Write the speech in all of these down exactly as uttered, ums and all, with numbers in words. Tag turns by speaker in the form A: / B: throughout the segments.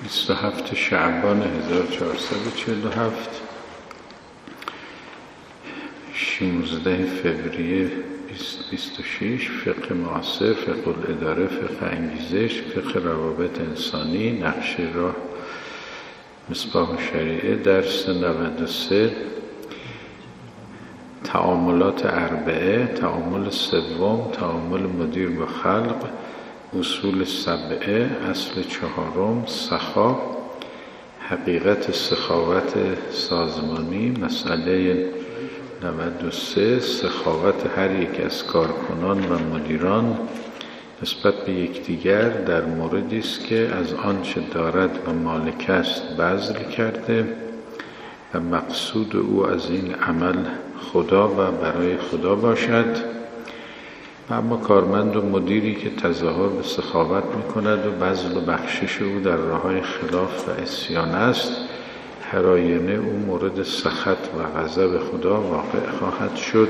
A: بیست و هفتم شعبان هزار و چهارصد و چهل و هفت، شانزده فوریه بیست و شش، فقه معاصر، فقه الاداره، فقه انگیزش، فقه روابط انسانی، نقشه راه، مصباح الشریعه، درس نود و سه، تعاملات اربعه، تعامل سوم، تعامل مدیر با خلق، اصول سبعه، اصل چهارم، سخا، حقیقت سخاوت سازمانی، مسئله نود و سه، سخاوت هر یک از کارکنان و مدیران نسبت به یکدیگر در موردی است که از آنچه دارد و مالک است بذل کرده و مقصود او از این عمل خدا و برای خدا باشد، و اما کارمند و مدیری که تظاهر به سخاوت می‌کند و بذل و بخشش او در راه‌های خلاف و عصیان است، هر آینه او مورد سخط و غضب خدا واقع خواهد شد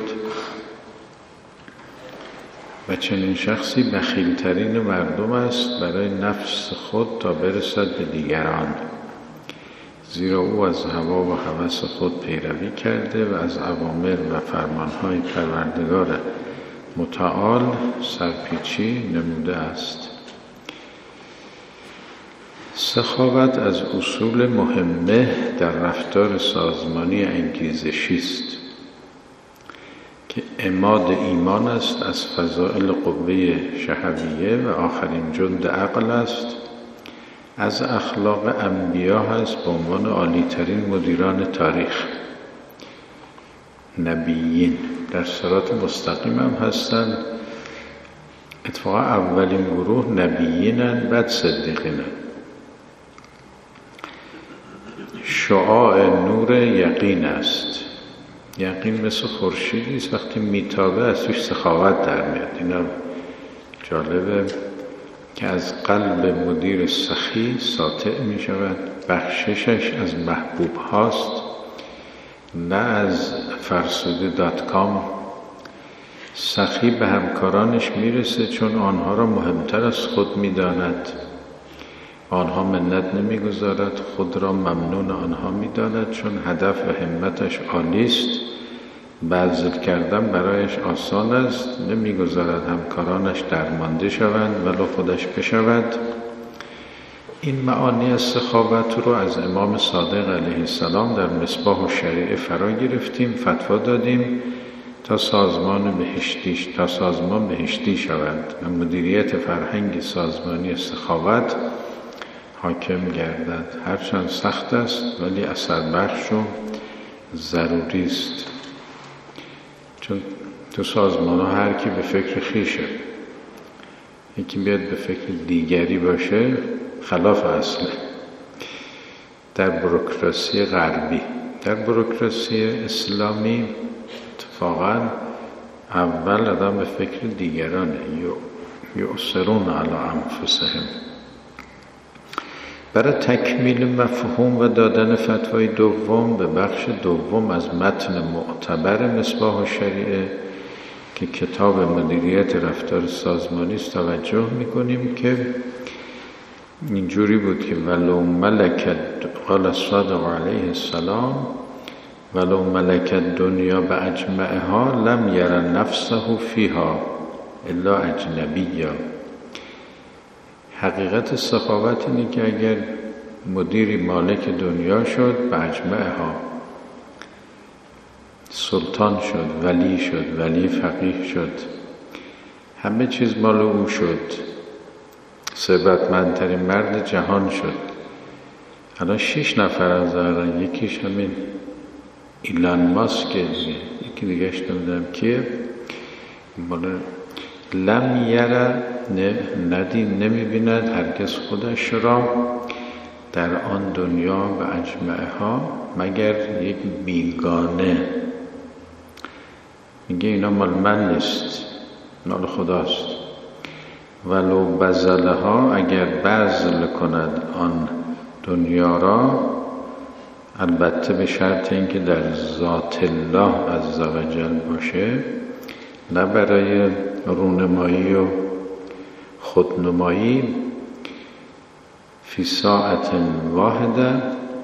A: و چنین شخصی بخیل‌ترین مردم است برای نفس خود تا برسد به دیگران، زیرا او از هوا و هوس خود پیروی کرده و از اوامر و فرمانهای پروردگار متعال سرپیچی نموده است. سخاوت از اصول مهمه در رفتار سازمانی انگیزشی است که عماد ایمان است، از فضائل قوه شهویه و آخرین جند عقل است، از اخلاق انبیا هست به عنوان عالی‌ترین مدیران تاریخ، نبیین در صراط مستقیم هم هستند. اتفاقا اولین گروه نبیینن، بعد صدیقینن. شعاع نور یقین است. یقین مثل خورشیدی است، وقتی میتابه از توش سخاوت در میاد. اینا جالبه که از قلب مدیر سخی ساطع می شود، بخششش از محبوب هاست نه از فرسوده دات کام. سخی به همکارانش میرسه چون آنها را مهمتر از خود میداند، آنها منت نمیگذارد، خود را ممنون آنها میداند چون هدف و همتش عالی است، بذل کردن برایش آسان است، نمیگذارد همکارانش درمانده شوند ولو خودش بشود. این معانی از سخاوت رو از امام صادق علیه السلام در مصباح الشریعه فرا گرفتیم، فتوا دادیم تا سازمان بهشتی تا سازمان بهشتی شود و مدیریت فرهنگ سازمانی سخاوت حاکم گردد. هرچند سخت است ولی اثر بخش و ضروری است، چون تو سازمان ها هر کی به فکر خیشه، یکی بیاد به فکر دیگری باشه خلاف اصله. در بوروکراسی غربی، در بوروکراسی اسلامی اتفاقا اول آدم به فکر دیگرانه، یؤثرون علی انفسهم. برای تکمیل مفهوم و دادن فتوای دوم به بخش دوم از متن معتبر مصباح الشریعه که کتاب مدیریت رفتار سازمانی است توجه میکنیم که اینجوری بود که ولو ملکت، قال الصادق علیه السلام، ولو ملکت دنیا به اجمعها لم یر نفسه فیها الا اجنبیا. حقیقت سخاوت اینه که اگر مدیری مالک دنیا شد، به اجمعها سلطان شد، ولی شد، ولی فقیه شد، همه چیز مال او شد، ثروتمندترین مرد جهان شد. الان شش نفر از دارن، یکیش همین ایلان ماسک، یکی دیگهش نمیدونم کیه. مال لم یره، ندید، نمیبیند هرگز خودش را در آن دنیا و اجمعه ها مگر یک بیگانه. میگه اینا مال من نیست، مال خداست. ولو بذله ها، اگر بذل کند آن دنیا را، البته به شرط اینکه در ذات الله عز و جل باشه، نه برای رونمایی و خودنمایی، فی ساعت واحده،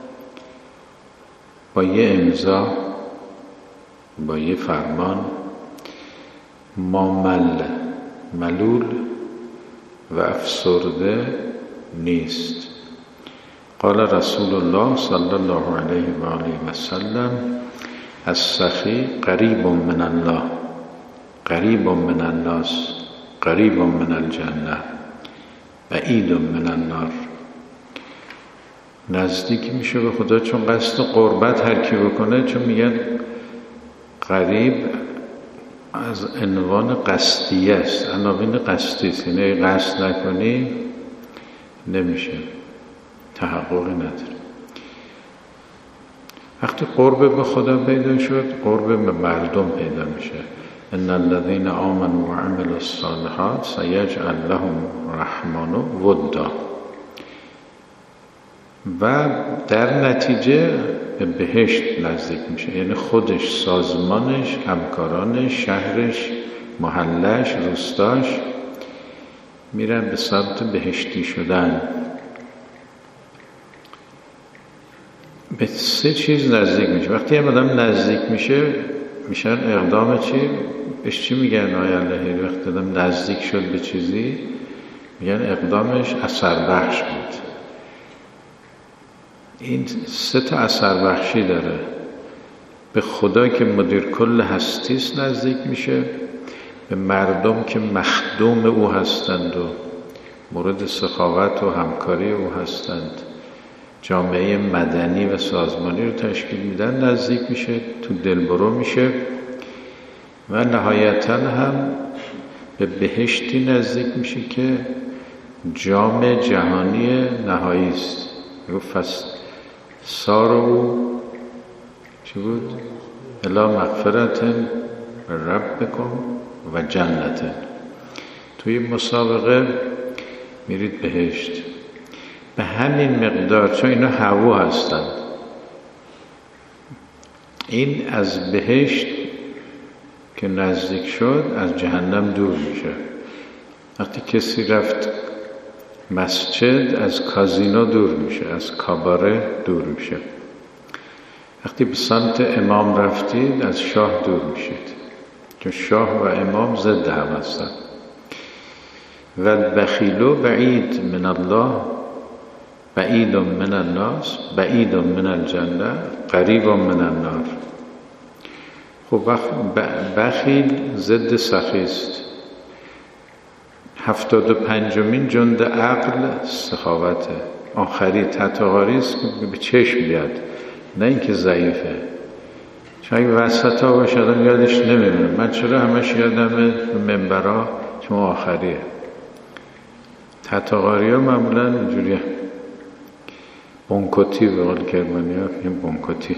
A: با یه امضا، با یه فرمان، مامل ملول و افسرده نیست. قال رسول الله صلی الله علیه و آله و سلم السخی قریب من الله، قریب من الناس، قریب من الجنه، بعید من النار. نزدیک میشه به خدا چون قصد قربت هر کی بکنه، چون میگن قریب از عنوان قصدیه است، عناوین قصدی است، یعنی قصد نکنی نمیشه، تحققی نداره. وقتی قرب به خدا پیدا شد، قرب به مردم پیدا میشه. ان الذين آمنوا وعملوا الصالحات سيجعل لهم الرحمن ودا. و در نتیجه به بهشت نزدیک میشه، یعنی خودش، سازمانش، همکارانش، شهرش، محلش، روستاش میرن به سمت بهشتی شدن. به سه چیز نزدیک میشه. وقتی هم آدم نزدیک میشه میشن اقدام چی؟ بهش چی میگن آیا اللهی؟ وقتی آدم نزدیک شد به چیزی میگن اقدامش اثر بخش بود. این سه تا اثر بخشی داره. به خدا که مدیر کل هستیست نزدیک میشه، به مردم که مخدوم او هستند و مورد سخاوت و همکاری او هستند، جامعه مدنی و سازمانی رو تشکیل میدن نزدیک میشه، تو دلبرو میشه. و نهایتاً هم به بهشتی نزدیک میشه که جام جهانی نهایی است. گفت سارو چی بود؟ الی مغفرت ربکم و جنت. توی مسابقه میرید بهشت به همین مقدار، چون اینا هوا هستن. این از بهشت که نزدیک شد از جهنم دور میشه. وقتی کسی رفت مسجد از کازینو دور میشه، از کاباره دور میشه. وقتی به سمت امام رفتید از شاه دور میشید، چون شاه و امام ضد هم هستن. و البخیل بعید من الله، بعید من الناس، بعید من الجنه، قریب من النار. خب بخیل ضد سخی است. هفتاد و پنجمین جند عقل سخاوته. آخری تتغاری است که به چشم بیاد، نه اینکه ضعیفه. چون اگه وسط ها باشه آدم یادش نمیمونه. من چرا همش یادم منبرها؟ چون آخریه. تتغاری ها معمولا اینجوریه، بونکوتی به قول کرمانی ها میگن بونکوتی.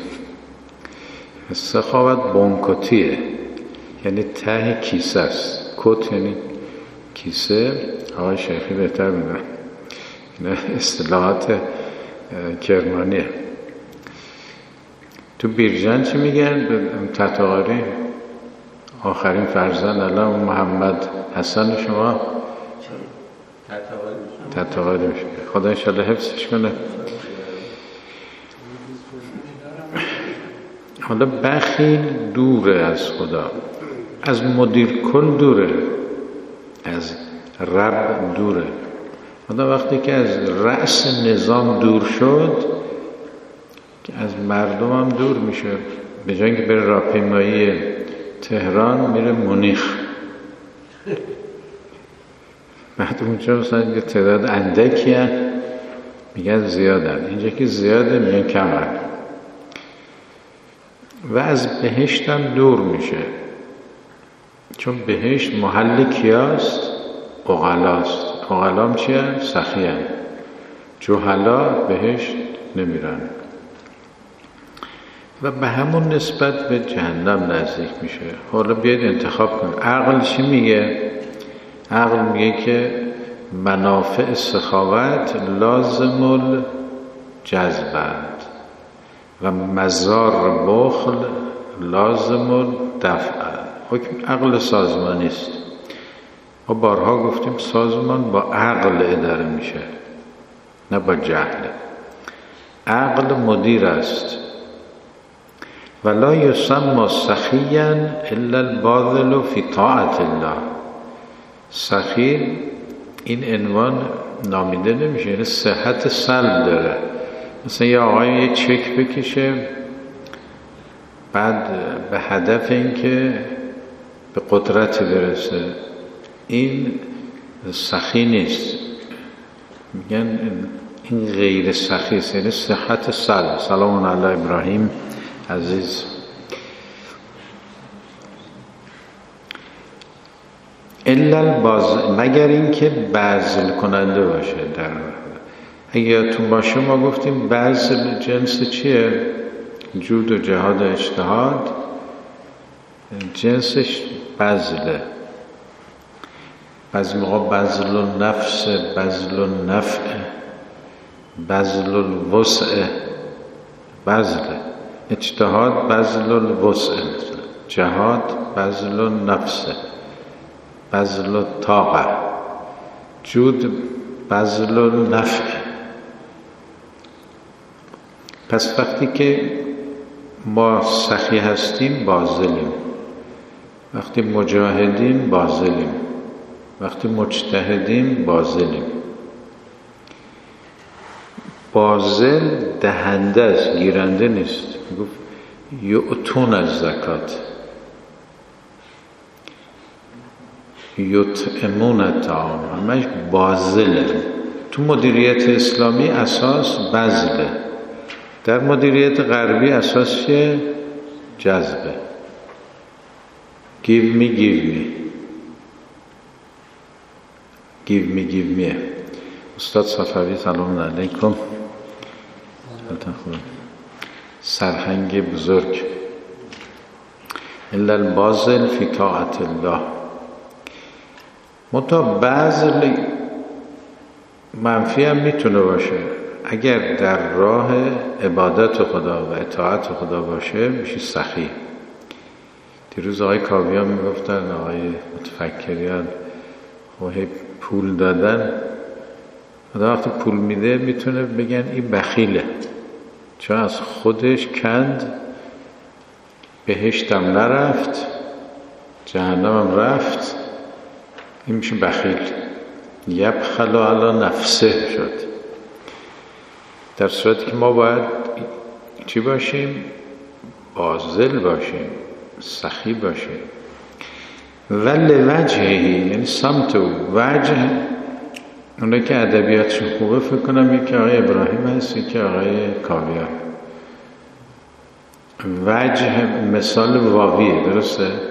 A: سخاوت بونکوتیه، یعنی ته کیسه است. کت یعنی کیسه. آقای شیخی بهتر میدن، این اصطلاحات کرمانیه. تو بیرجن چی میگن؟ تتغاری آخرین فرزند الان محمد حسن شما تتغاری میشه. خدا انشالله حفظش کنه. حالا بخیل دوره از خدا، از مدیر کل دوره، از رب دوره. خدا وقتی که از رأس نظام دور شد که از مردم هم دور میشه. به جای اینکه بره راهپیمایی تهران میره مونیخ. بعد اونجا مثلا یه تعداد اندکی هست میگن زیادن، اینجا که زیاده میگن کمن. و از بهشت هم دور میشه، چون بهشت محل کیاست؟ عقلاست. عقلام چیه؟ سخی هست. جهلا بهشت نمیرن. و به همون نسبت به جهنم نزدیک میشه. حالا بیاید انتخاب کن. عقل چی میگه؟ عقل میگه که منافع سخاوت لازم الجذبند و مزار بخل لازم الدفع. حکم عقل سازمانی است. ما بارها گفتیم سازمان با عقل اداره میشه، نه با جهل. عقل مدیر است. ولا یسمى سخیا الا الباذل فی طاعت الله. سخی این عنوان نامیده نمیشه، یعنی صحت سلب داره. مثلا یه آقای یه چک بکشه بعد به هدف این که به قدرت برسه، این سخی نیست. میگن این غیر سخی است، یعنی صحت سلب. سلام علی ابراهیم عزیز. الا الباذل، مگر این که بذل کننده باشه. در اگه یادتون باشه ما گفتیم بذل جنس چیه؟ جود و جهاد و اجتهاد جنسش بذله. بعضی موقع بذل النفس، بذل النفع، بذل الوسع. بذله اجتهاد بذل الوسع، جهاد بذل النفس، بذل الطاقه، جود بذل النفع. پس وقتی که ما سخی هستیم باذلیم، وقتی مجاهدیم باذلیم، وقتی مجتهدیم باذلیم. باذل دهنده است، گیرنده نیست. میگفت یؤتون از زکات، یطعمون الطعام، همش باذله. تو مدیریت اسلامی اساس بذله، در مدیریت غربی اساس چیه؟ جذبه. give me give me give me give me. استاد صفوی سلام علیکم، سرهنگ بزرگ. الا الباذل فی طاعت الله. منتها بذل منفی هم میتونه باشه. اگر در راه عبادت خدا و اطاعت خدا باشه میشه سخی. دیروز آقای کاویان میگفتن، آقای متفکریان خواهی پول دادن، خدا وقتی پول میده میتونه بگن این بخیله، چون از خودش کند، بهشتم نرفت، جهنمم رفت، این میشه بخیل. یبخل علی نفسه شد. در صورتی که ما باید چی باشیم؟ باذل باشیم، سخی باشیم. ولی وجهی، یعنی سمت و وجه. اونایی که ادبیاتشون خوبه فکر کنم یکی آقای ابراهیم هست، یکی آقای کاویان. وجه مثال واویه، درسته؟
B: جهت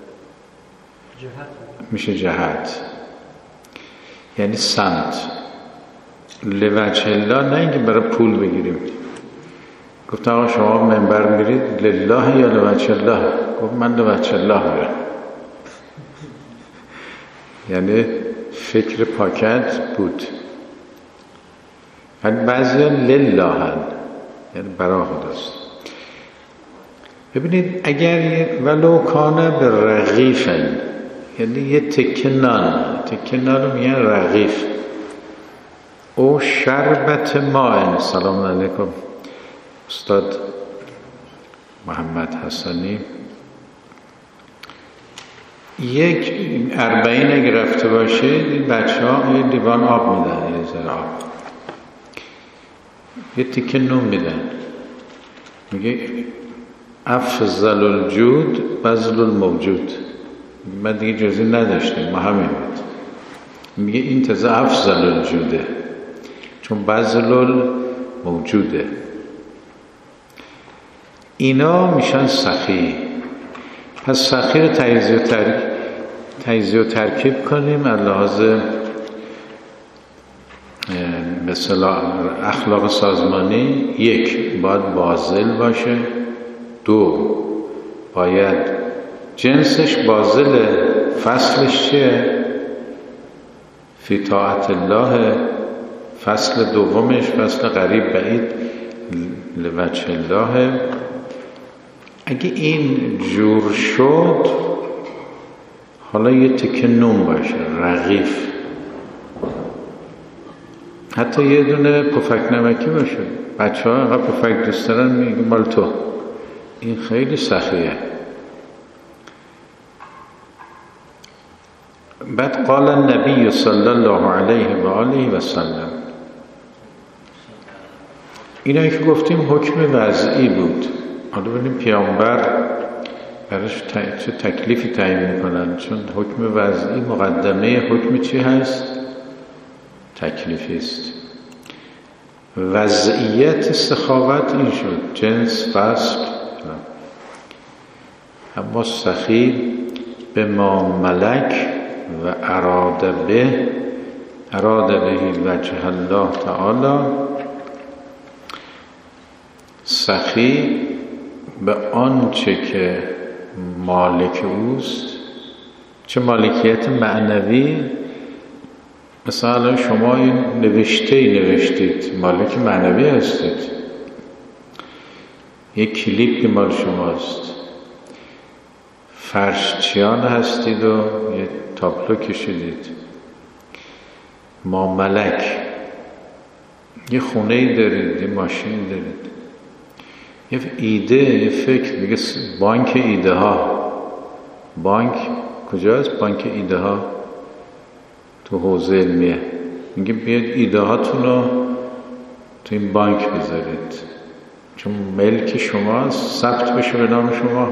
A: میشه جهت، یعنی سمت. لوجه الله، نه اینکه برای پول بگیریم. گفتم آقا شما منبر میرید لله یا لوجه الله؟ گفت من لوجه الله میرم. یعنی فکر پاکت بود. ولی بعضی ها لله هن، یعنی برای خداست. ببینید اگر ولو کانه به رغیفن، یعنی یه تکه نان، تکه نان رو میگن رغیف. او شربت ماء. سلام علیکم استاد محمد حسنی. یک اربعین اگه رفته باشه این بچه ها یه لیوان آب میدن، یه ذره آب، یه تیکه نون میدن. میگه افضل الجود بذل الموجود. من دیگه جزی نداشتیم، ما همین بود. میگه این تازه افضل الجوده، چون بذل الموجوده. اینا میشن سخی. پس سخی رو تجزیه و ترکیب تجزیه و ترکیب کنیم از لحاظ مثلا اخلاق سازمانی. یک، باید باذل باشه. دو، باید جنسش باذله، فصلش چیه؟ فی طاعت الله. فصل دومش فصل قریب بعید لوجه الله. اگه این جور شد، حالا یه تکه نون باشه رغیف. حتی یه دونه پفک نمکی باشه، بچه ها اینقدر پفک دوست دارن میگه مال تو. این خیلی سخیه. بعد قال النبی صلی الله علیه و آله و سلم، اینایی که گفتیم حکم وضعی بود. حالا ببینیم پیامبر براش چه تکلیفی تعیین میکنن، چون حکم وضعی مقدمه حکم چی هست؟ تکلیفی است. وضعیت سخاوت این شد، جنس، فصل. اما سخی به ما ملک و اراده به اراده بهی وجه الله تعالی، سخی به آنچه که مالک اوست. چه مالکیت معنوی؟ مثلا شما این نوشته‌ای نوشتید، مالک معنوی هستید. یک کلیپ که مال شماست، فرشچیان هستید و یه تابلو کشیدید. ما ملک، یه خونه‌ای دارید، یه ماشین دارید، یه ایده، یه فکر. میگه بانک ایده ها. بانک کجاست؟ بانک ایده ها تو حوزه علمیه. میگه بیاید ایده هاتون رو تو این بانک بذارید، چون ملک شماست، ثبت بشه به نام شما.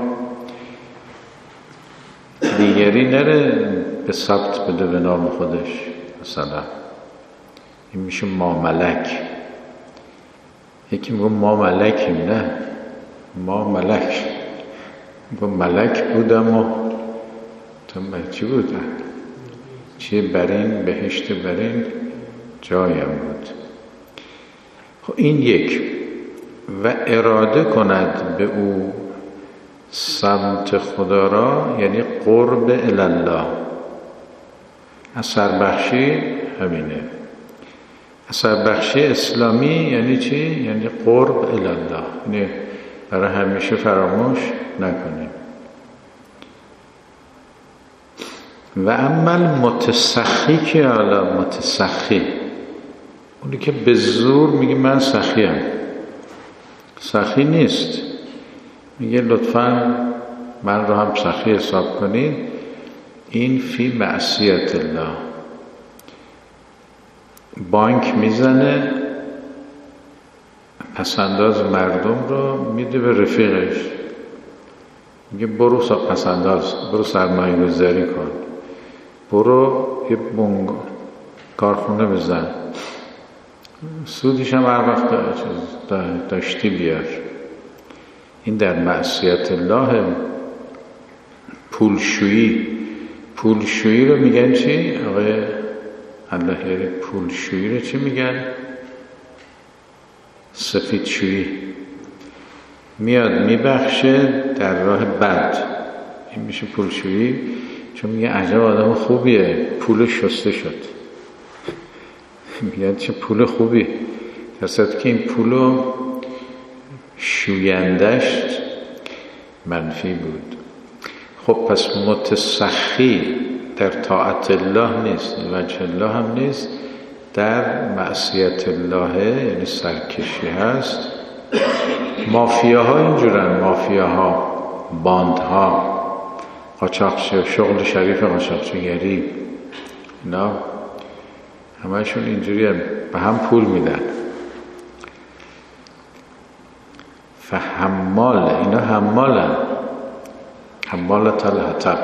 A: دیگری نره به ثبت بده به نام خودش. مثلا این میشه ما ملک. یکی میگه ما ملکیم، نه، ما ملک. میگه ملک بودم و تو چی بودم؟ چیه برین؟ بهشت برین جایم بود. خب این یک. و اراده کند به او سمت خدا را، یعنی قرب الله. اثر بخشی همینه. اثر بخشی اسلامی یعنی چی؟ یعنی قرب الله، یعنی برای همیشه فراموش نکنیم. و عمل متسخی که حالا متسخی، اونی که به زور میگه من سخیم، سخی نیست. میگه لطفاً من رو هم سخی حساب کنید. این فی معصیت الله. بانک میزنه، پسنداز مردم رو میده به رفیقش، میگه برو پسنداز، برو سرمایه گذاری کن، برو یه بونگ کارخونه بزن، سودیش هم هر وقت داشتی بیار. این در معصیت الله. پولشویی، پولشویی رو میگن چی؟ آقای اللهیاری، پولشویی رو چی میگن؟ سفیدشویی. میاد میبخشه در راه بد، این میشه پولشویی. چون میگه عجب آدم خوبیه، پول شسته شد. میگن چه پول خوبی، در صورتی که این پولو شویندش منفی بود. خب پس متسخی در طاعت الله نیست، وجه الله هم نیست، در معصیت الله یعنی سرکشی هست. مافیاها اینجورن، مافیاها، باندها، قاچاق شغل شریف قاچاقچیگری، اینا همه‌شون اینجوری هم به هم پول میدن. فحمال، اینا حمالن، حمالت الحطب،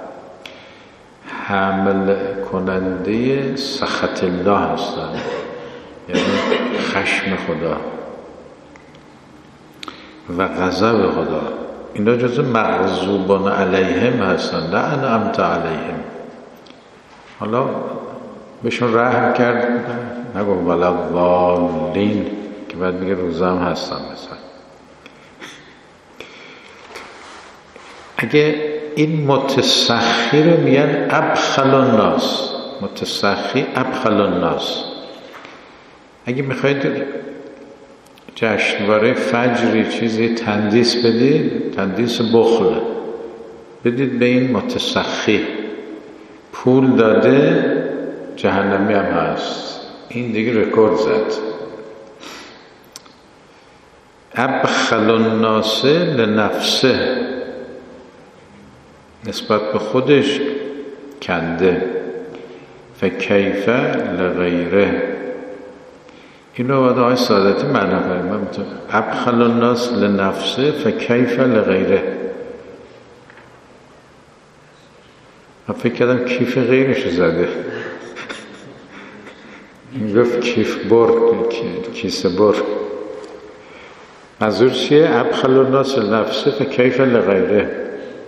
A: حمل کننده سخط الله هستن، یعنی خشم خدا و غضب خدا. اینا جزو مغضوبان علیهم هستن، نه انعمت علیهم. حالا بهشون رحم کرد، نگو ولا والین که بعد میگه روزه هم هستن. مثلا اگه این متسخی رو میگن ابخل الناس، متسخی ابخل الناس. اگه میخواید جشنواره فجری چیزی تندیس بدید، تندیس بخل بدید به این متسخی. پول داده جهنمی هم هست. این دیگه رکورد زد. ابخل الناس لنفسه، نسبت به خودش کنده. فکیف لغیره، اینو باید آقای سعادتی معنی کنیم. من میتونم ابخل الناس لنفسه فکیف لغیره. من فکر کردم کیف غیرش زده. این گفت کیف بر، کیسه بر. منظور چیه؟ ابخل الناس لنفسه فکیف لغیره.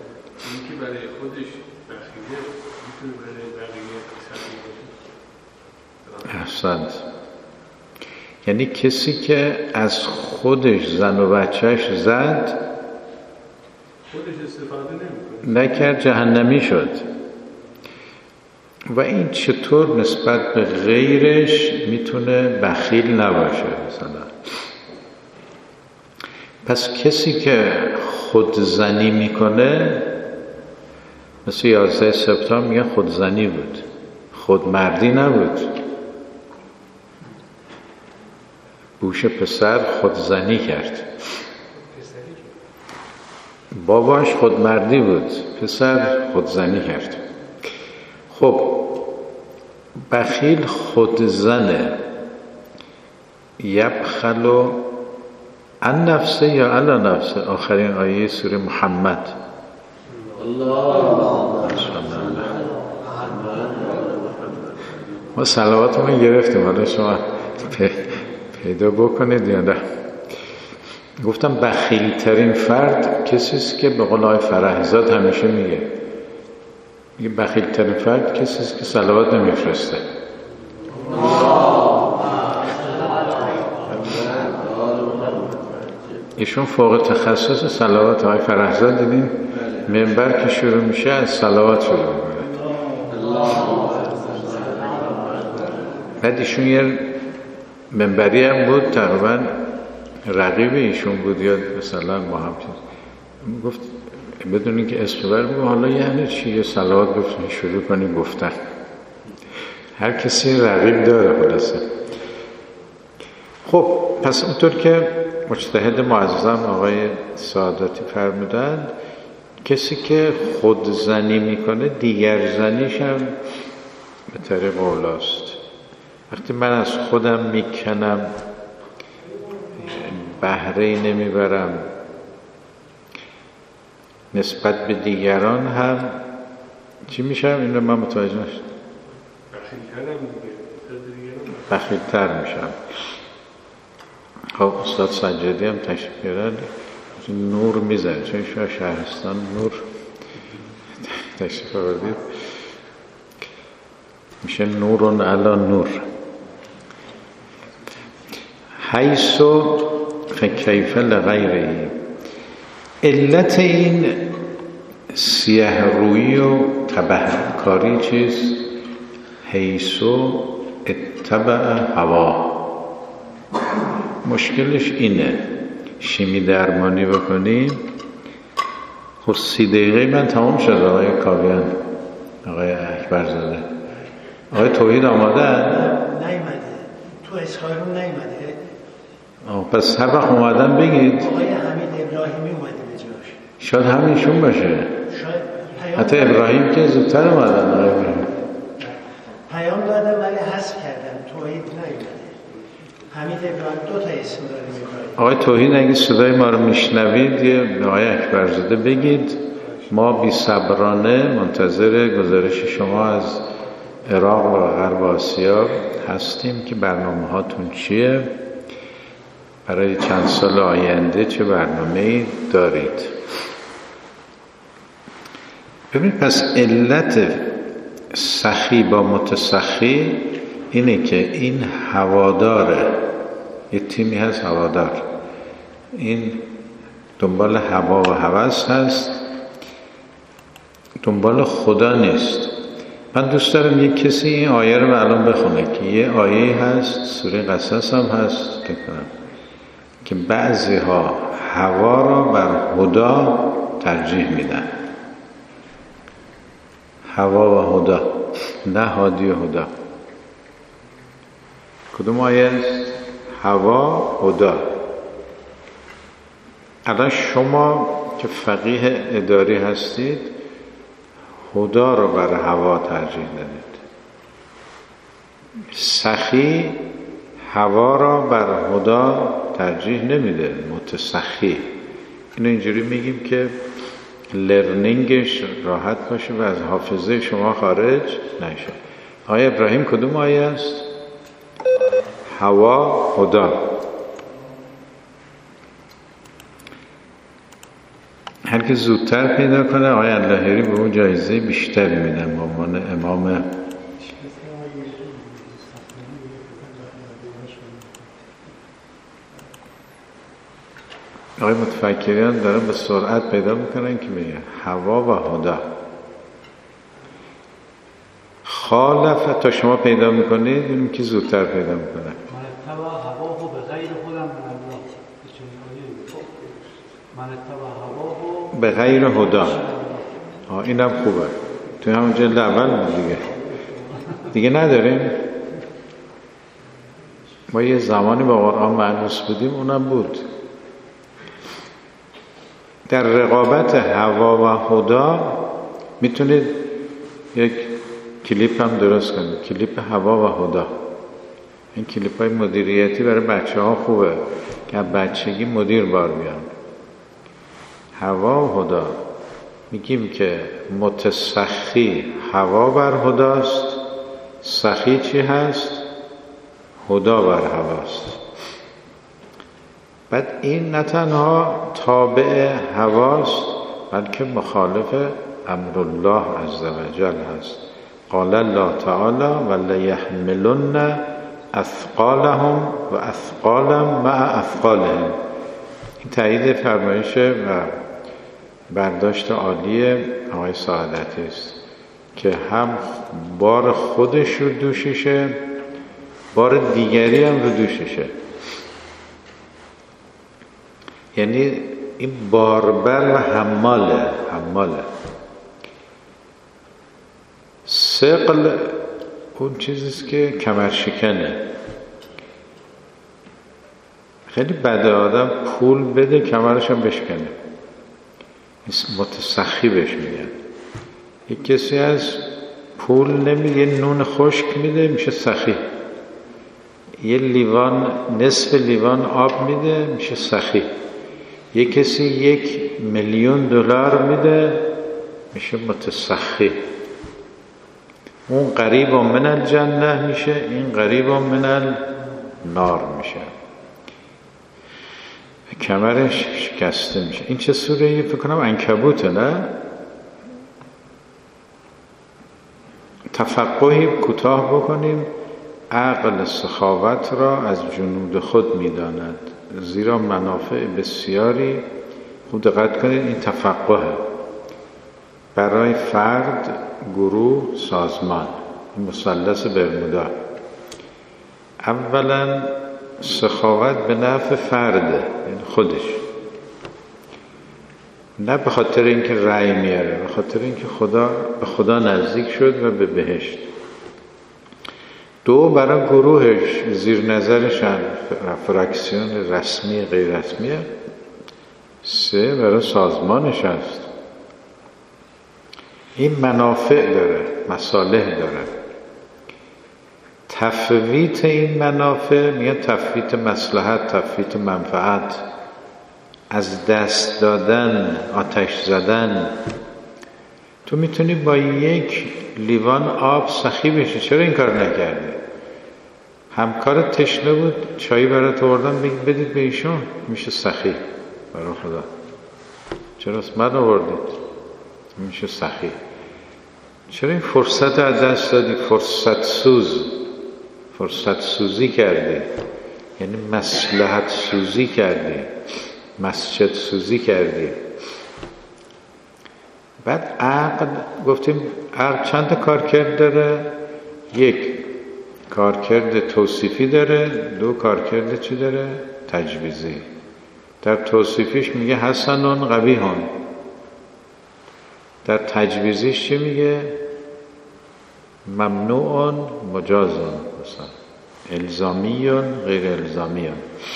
A: احسنت. یعنی کسی که از خودش زن و بچهش زد، خودش استفاده نمی‌کنه، نکرد، جهنمی شد. و این چطور نسبت به غیرش میتونه بخیل نباشه مثلا؟ پس کسی که خودزنی میکنه، مثل یازده سپتامبر میگن خودزنی بود، خودمردی نبود. بوش پسر خودزنی کرد، باباش خودمردی بود، پسر خودزنی کرد. خب بخیل خودزنه. یبخل عن نفسه یا علی نفسه، آخرین آیه سوره محمد. ما صلواتمون گرفتیم، حالا شما پیدا بکنید یا نه. گفتم بخیل ترین فرد کسی است که به قول آقای فرهزاد همیشه میگه، میگه بخیل ترین فرد کسی است که صلوات نمیفرسته. ایشون فوق تخصص صلوات. آقای فرهزاد دیدین منبر که شروع میشه از صلوات شروع میکنه. بعد ایشون یه منبری هم بود، تقریبا رقیب ایشون بود، یا مثلا ما هم گفت بدون اینکه اسم بر بگو حالا یعنی چی یه صلوات گفتن شروع کنی گفتن. هر کسی رقیب داره خلاصه. خب پس اونطور که مجتهد معظم آقای سعادتی فرمودن، کسی که خودزنی میکنه دیگر زنیش هم به طریق اولاست. وقتی من از خودم میکنم، بهره‌ای نمیبرم، نسبت به دیگران هم چی میشم؟ این رو من متوجه نشدم. بخیل‌تر میشم. خب استاد سجادی هم تشریف بیارن، نور میزن، چون شما شهرستان نور تشریف آوردید، میشه نورون علا نور. حیث فکیف لغیره. علت این سیاه روی و تبهکاری چیست؟ حیث اتبع هوا. مشکلش اینه، شیمی درمانی بکنیم. خب سی دقیقه من تمام شد. آقای کاویان، آقای اکبرزاده، آقای توحید آماده
B: نیومده تو اسخارون نیومده.
A: آه پس هر وقت اومدن بگید.
B: آقای حمید ابراهیمی اومده به جاش.
A: شاید همینشون باشه.
B: شاید
A: حتی ابراهیم که زودتر اومدن. آقای ابراهیم
B: پیام دادم ولی حذف کردم، توحید نیومده. حمید ابراهیم دو تا اسم داره می‌کنه.
A: آقای توحید اگه صدای ما رو میشنوید یه آقای اکبرزاده بگید. ما بی صبرانه منتظر گزارش شما از عراق و غرب آسیا هستیم که برنامه هاتون چیه، برای چند سال آینده چه برنامه‌ای دارید. ببین پس علت سخی با متسخی اینه که این هواداره، یه تیمی هست هوادار، این دنبال هوا و هوس هست، دنبال خدا نیست. من دوست دارم یک کسی این آیه رو الان بخونه که یه آیه هست سوره قصص هم هست که کنم که بعضی ها هوا را بر هدا ترجیح میدن. هوا و هدا، نه هادی و هدا. کدوم آیه است؟ هوا هدا. الان شما که فقیه اداری هستید هدا رو بر هوا ترجیح دادید. سخی هوا را بر هدا ترجیح نمیده، متسخی. اینو اینجوری میگیم که لرنینگش راحت باشه و از حافظه شما خارج نشه. آیه ابراهیم کدوم آیه است؟ هوا هدا. هر که زودتر پیدا کنه آقای اللهیری به اون جایزه بیشتر میدن به عنوان امام. آقای متفکرین دارن به سرعت پیدا میکنن که میگه هوا و هدا. خالف تا شما پیدا میکنید ببینیم که زودتر پیدا میکنه.
C: من اتبع هواه به غیر خودم من الله. من اتبع هواه
A: به غیر هدا. آه اینم خوبه. توی همون جلد اول بود دیگه. دیگه نداریم. ما یه زمانی با قرآن معنوس بودیم اونم بود. در رقابت هوا و هدا میتونید یک کلیپ هم درست کنید. کلیپ هوا و هدا. این کلیپ های مدیریتی برای بچه ها خوبه که بچگی مدیر بار بیان. هوا و هدا میگیم که متسخی هوا بر هداست، سخی چی هست؟ هدا بر هواست. بعد این نه تنها تابع هواست بلکه مخالف امر الله عز و جل هست. قال الله تعالی ولیحملن اثقالهم و اثقالا مع اثقالهم. این تایید فرمایش و برداشت عالی آقای سعادتی است که هم بار خودش رو دوششه، بار دیگری هم رو دوششه. یعنی این باربر و حماله. حماله ثقل اون چیزیست که کمر شکنه. خیلی بده آدم پول بده کمرش هم بشکنه. متسخی بهش میگن. یک کسی از پول نمیده نون خشک میده میشه سخی. یه لیوان نصف لیوان آب میده میشه سخی. یه کسی یک میلیون دلار میده میشه متسخی. اون قریب من الجنه میشه، این قریب من النار میشه. کمرش شکسته میشه. این چه سوره؟ فکر کنم عنکبوته نه؟ تفقهی کوتاه بکنیم. عقل سخاوت را از جنود خود میداند زیرا منافع بسیاری. خوب دقت کنید این تفقهه برای فرد، گروه، سازمان. این مثلث برمودا. اولا سخاوت به نفع فرده، یعنی خودش، نه به خاطر اینکه رأی میاره، به خاطر اینکه خدا به خدا نزدیک شد و به بهشت. دو برای گروهش، زیر نظرشن، فراکسیون رسمی غیر رسمیه. سه برای سازمانش هست. این منافع داره، مصالح داره. تفویت این منافع میگن تفویت مصلحت، تفویت منفعت، از دست دادن، آتش زدن. تو میتونی با یک لیوان آب سخی بشی. چرا این کار نکردی؟ همکارت تشنه بود چایی برات آوردن بگید بدید به ایشون میشه سخی برای خدا. چرا اسمت آوردید میشه سخی. چرا این فرصت از دست دادی؟ فرصت سوز، فرصت سوزی کردی، یعنی مصلحت سوزی کردی، مسجد سوزی کردی. بعد عقل، گفتیم عقل چند تا کارکرد داره؟ یک کارکرد توصیفی داره، دو کارکرد چی داره؟ تجویزی. در توصیفیش میگه حسنون قبیحون، در تجویزیش چی میگه؟ ممنوعون مجازون. مثلا الزامیون غیر الزامیون.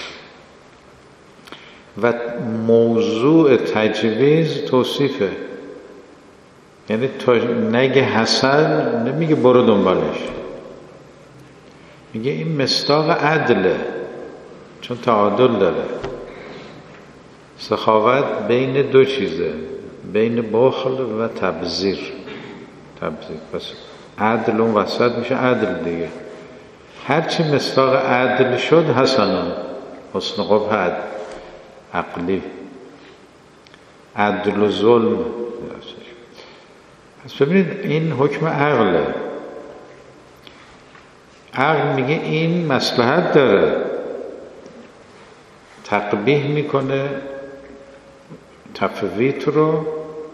A: و موضوع تجویز توصیفه، یعنی تا نگه حسن نمیگه برو دنبالش، میگه این مصداق عدله چون تعادل داره. سخاوت بین دو چیزه، بین بخل و تبذیر. تبذیر پس عدل اون وسط میشه عدل دیگه. هرچی مصداق عدل شد حسنا، حسن قبح عدل عقلی، عدل و ظلم. پس ببینید این حکم عقله. عقل میگه این مصلحت داره، تقبیح میکنه تفویت رو.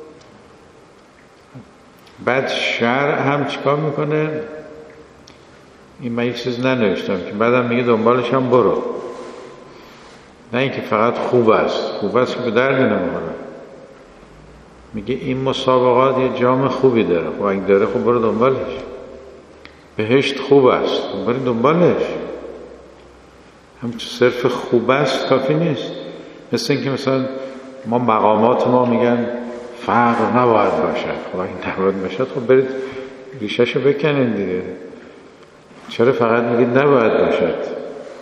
A: بعد شرع هم چیکار میکنه؟ این من یک چیز ننوشتم که بعدم میگه دنبالش هم برو، نه اینکه فقط خوب است. خوب است که به دردی نمیخوره. میگه این مسابقات یه جام خوبی داره، خب اگه داره خب برو دنبالش. بهشت خوب است، برو دنبالش. همچون صرف خوب است کافی نیست. مثل اینکه مثلا ما مقامات ما میگن فقر نباید باشد، خب اگه نباید باشد خب برید ریشهشو بکنین دیگه. چرا فقط میگید نباید باشد؟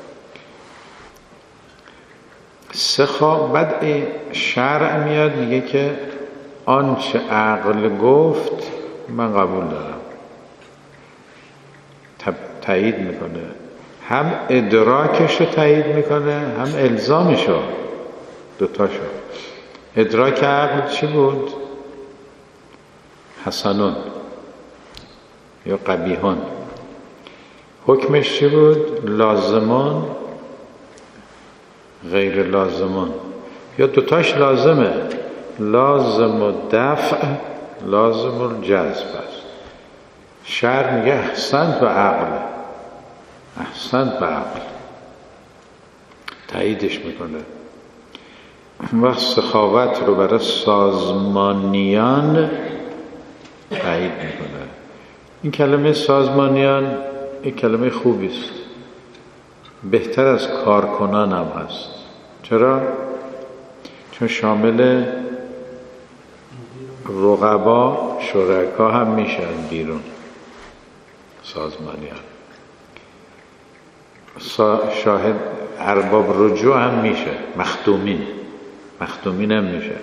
A: سخا بعد شرع میاد میگه که آنچه عقل گفت من قبول دارم، تایید میکنه. هم ادراکش رو تایید میکنه هم الزامش رو، دوتاشو. ادراک عقل چی بود؟ حسنون یا قبیحون. حکمش چی بود؟ لازمان غیر لازمان، یا دوتاش لازمه. لازم و دفع، لازم و جذب است. شرع میگه احسنت به عقل، احسنت به عقل، تاییدش میکنه. وقت سخاوت رو برای سازمانیان تایید میکنه. این کلمه سازمانیان این کلمه خوبی است، بهتر از کارکنان هم هست. چرا؟ چون شامل رقبا شرکا هم میشن بیرون. سازمانیان شاهد ارباب رجوع هم میشه، مخدومین مخدومین هم میشه،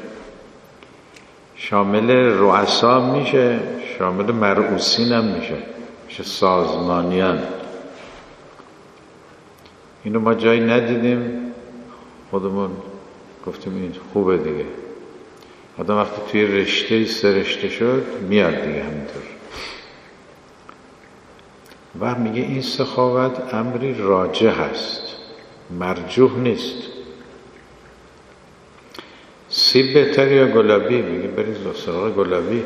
A: شامل رؤسا میشه، شامل مرؤوسین هم میشه، میشه سازمانیان. اینو ما جایی ندیدیم، خودمون گفتیم این خوبه دیگه. آدم وقتی توی رشته سرشته شد میاد دیگه همینطور. و میگه این سخاوت امری راجح هست، مرجوح نیست. سیب بهتر یا گلابی؟ میگه برید سراغ گلابی،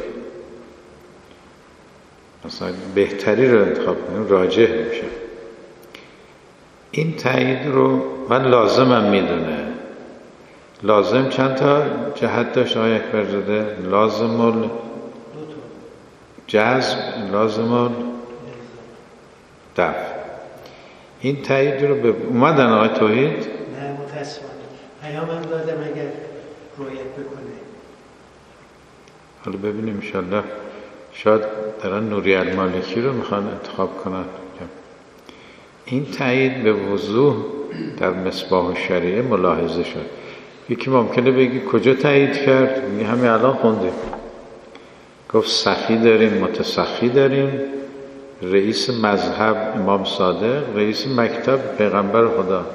A: مثلا بهتری رو انتخاب کنیم، راجح میشه. این تایید رو من لازمم میدونه. لازم چند تا جهت داشت آقای اکبرزاده؟ لازم الجذب، لازم الدفع. این تایید رو به اومدن آقای توحید؟
B: نه متاسفانه پیامم دادم اگر رویت بکنه.
A: حالا ببینیم انشالله شاید درن نوری المالکی رو میخوان انتخاب کنن. این تایید به وضوح در مصباح الشریعه ملاحظه شد. یکی ممکنه بگی کجا تایید کرد؟ میگه همین الان خوندیم. گفت سخی داریم، متسخی داریم، رئیس مذهب امام صادق، رئیس مکتب پیغمبر خدا.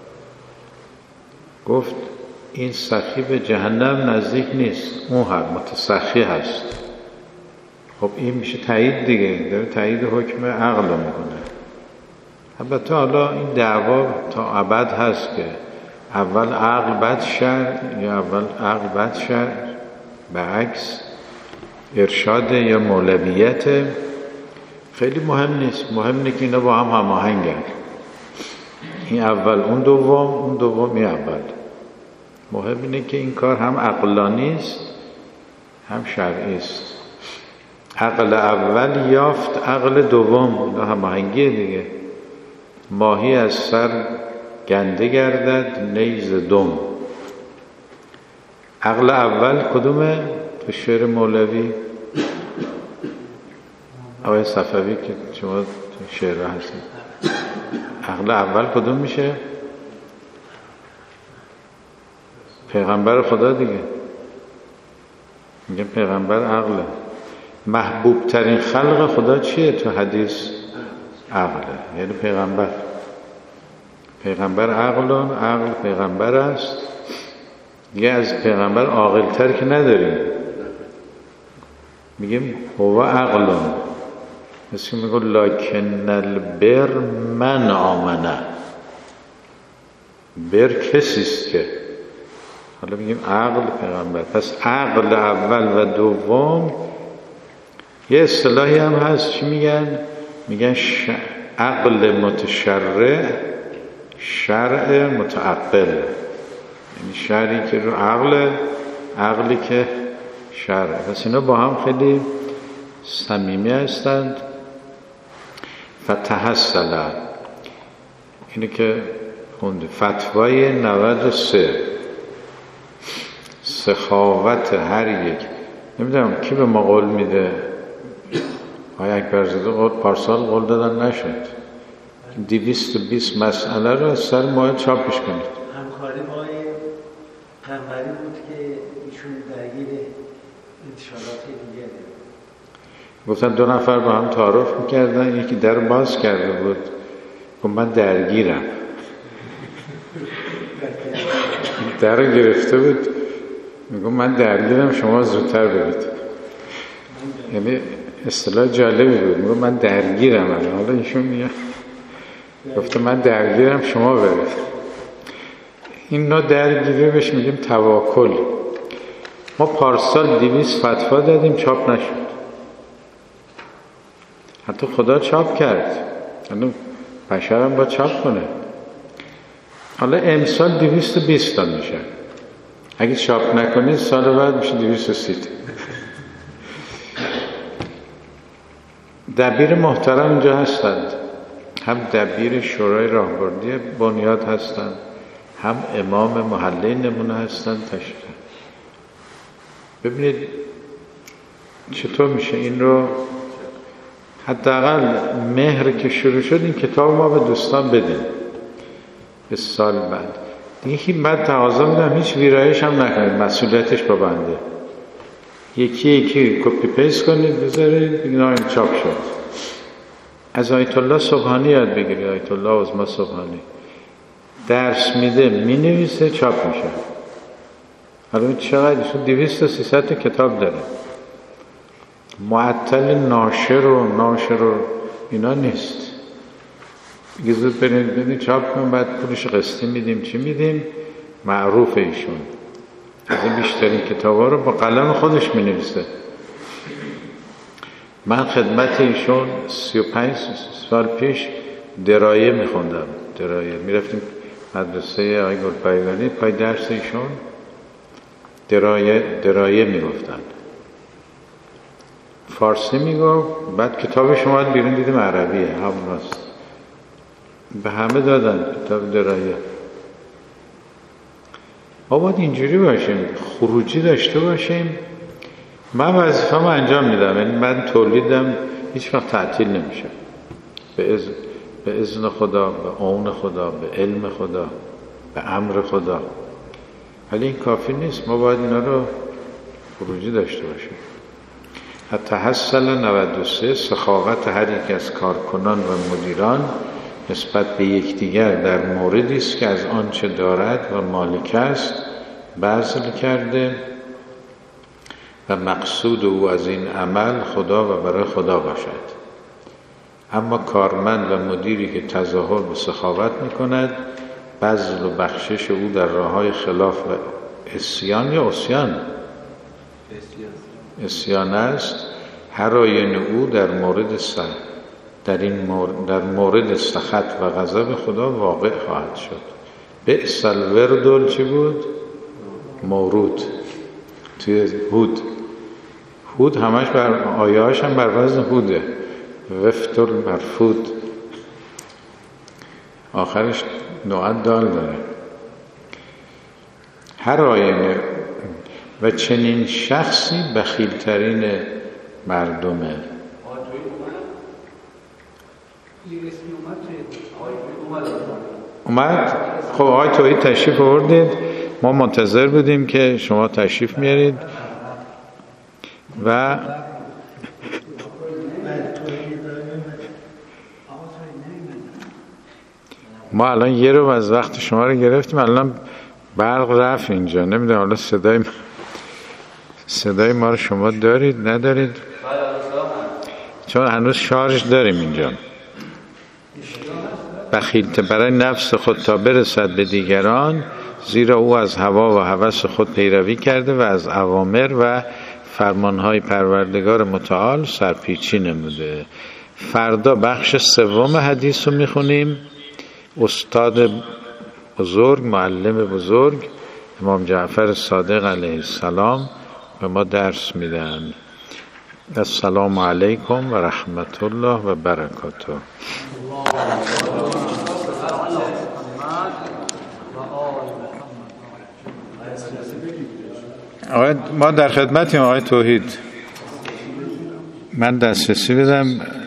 A: گفت این سخی به جهنم نزدیک نیست، اون هم متسخی هست. خب این میشه تایید دیگه، داره تایید حکم عقل میکنه. البته حالا این دعوا تا ابد هست که اول عقل بعد شرع یا اول عقل بعد شرع، برعکس، ارشاد یا مولویت. خیلی مهم نیست، مهم اینه که اینا با هم هماهنگن. این اول اون دوم، اون دوم این اول. مهم اینه که این کار هم عقلانی است هم شرعی است. عقل اول یافت عقل دوم، اینا هماهنگیه دیگه. ماهی از سر گنده گردد نیز دم. عقل اول کدومه؟ تو شعر مولوی آقای صفوی که شما تو شعر هستید، عقل اول کدوم میشه؟ پیغمبر خدا دیگه. میگه پیغمبر عقله. محبوب ترین خلق خدا چیه تو حدیث؟ عقله، یعنی پیغمبر. پیغمبر عقلون، عقل پیغمبر است. یه از پیغمبر عاقل‌تر که نداریم. میگیم هو عقلون. مثل میگه لکن البر من آمنه. بر کسیست که، حالا میگیم عقل پیغمبر. پس عقل اول و دوم. یه اصطلاحی هم هست چی میگن؟ میگن ش... عقل متشرع، شرع متعقل. یعنی شرعی که رو عقل، عقلی که شرع. پس اینا با هم خیلی صمیمی هستند. فتحصل، اینه که خونده فتوای نود و سه، سخاوت هر یک. نمیدونم کی به ما قول میده؟ آقای اکبرزاده قول پارسال قول دادن نشد دویست و بیست مسئله رو از سر ماه چاپش کنید.
B: همکاری با قنبری بود که ایشون درگیر انتشارات دیگه.
A: گفتن دو نفر با هم تعارف میکردن، یکی در باز کرده بود گفت من درگیرم. در رو گرفته بود میگم من درگیرم شما زودتر برید. یعنی اصطلاح جالبی بود. میگم من درگیرم. حالا ایشون میگه گفته من درگیرم شما برید. این نوع درگیری بهش میگیم تواکل. ما پارسال دویست فتوا دادیم چاپ نشد. حتی خدا چاپ کرد، یعنی بشرم با چاپ کنه. حالا امسال دویست و بیست تا میشه. اگه چاپ نکنید سال بعد میشه دویست و سی. دبیر محترم اینجا هستند. هم دبیر شورای راهبردی بنیاد هستند، هم امام محله نمونه هستند. تشریف ببینید چطور میشه این رو حداقل مهر که شروع شد این کتاب ما به دوستان بدیم به سال بعد. یکی بعد تقاضا میدم هیچ ویرایش هم نکنید، مسئولیتش با بنده. یکی یکی کپی پیست کنید بذارید اینا این چاپ شد. از آیت الله سبحانی یاد بگیرید. آیت الله عظما سبحانی درس میده مینویسه چاپ میشه. حالا چقدر شد؟ دویست و سیصد کتاب داره. معطل ناشر و ناشر و اینا نیست. دیگه زود برید بدید چاپ کنیم، بعد پولش قسطی میدیم چی میدیم. معروف ایشون از این بیشترین کتابا رو با قلم خودش مینویسه. من خدمت ایشون سی و پنج سال پیش درایه میخوندم. درایه میرفتیم مدرسه آقای گلپایگانی، پای درس ایشون درایه درایه میگفتن. فارسی میگفت، بعد کتابش اومد بیرون دیدیم عربیه، همون هست. به همه دادن کتاب درایه. ما باید اینجوری باشیم، خروجی داشته باشیم. من وظیفه‌مو انجام میدم، یعنی من تولیدم هیچ وقت تعطیل نمیشه. به اذن به اذن خدا، به عون خدا، به علم خدا، به امر خدا. ولی این کافی نیست، ما باید اینا رو خروجی داشته باشیم. تحصل نود و سه، سخاوت هر یک از کارکنان و مدیران نسبت به یکدیگر در موردی است که از آنچه دارد و مالک است بذل کرده و مقصود او از این عمل خدا و برای خدا باشد. اما کارمند و مدیری که تظاهر به سخاوت می‌کند، بذل و بخشش او در راه‌های خلاف و عصیان یا عصیان عصیان است، هر آینه او در مورد سخت در این مورد در مورد سخط و غضب خدا واقع خواهد شد. بئس الورد چی بود؟ مورود. توی هود هود همش بر آیه‌هاش هم بر وزن هوده. وفتر مرفود. آخرش نوعت دال داره. هر آینه و چنین شخصی بخیلترین مردمه. اومد؟ خب آقای توحید تشریف آوردید، ما منتظر بودیم که شما تشریف میارید و ما الان یه رو از وقت شما رو گرفتیم، الان برق رفت اینجا، نمیدونم حالا صدای صدای ما رو شما دارید ندارید؟ چون هنوز شارژ داریم اینجا. بخیلت برای نفس خود تا برسد به دیگران، زیرا او از هوا و هوس خود پیروی کرده و از اوامر و فرمانهای پروردگار متعال سرپیچی نموده. فردا بخش سوم حدیث رو میخونیم. استاد بزرگ، معلم بزرگ امام جعفر صادق علیه السلام به ما درس میدن. السلام علیکم و رحمت الله و برکاته. آقای ما در خدمتیم آقای توحید. من دسترسی بدم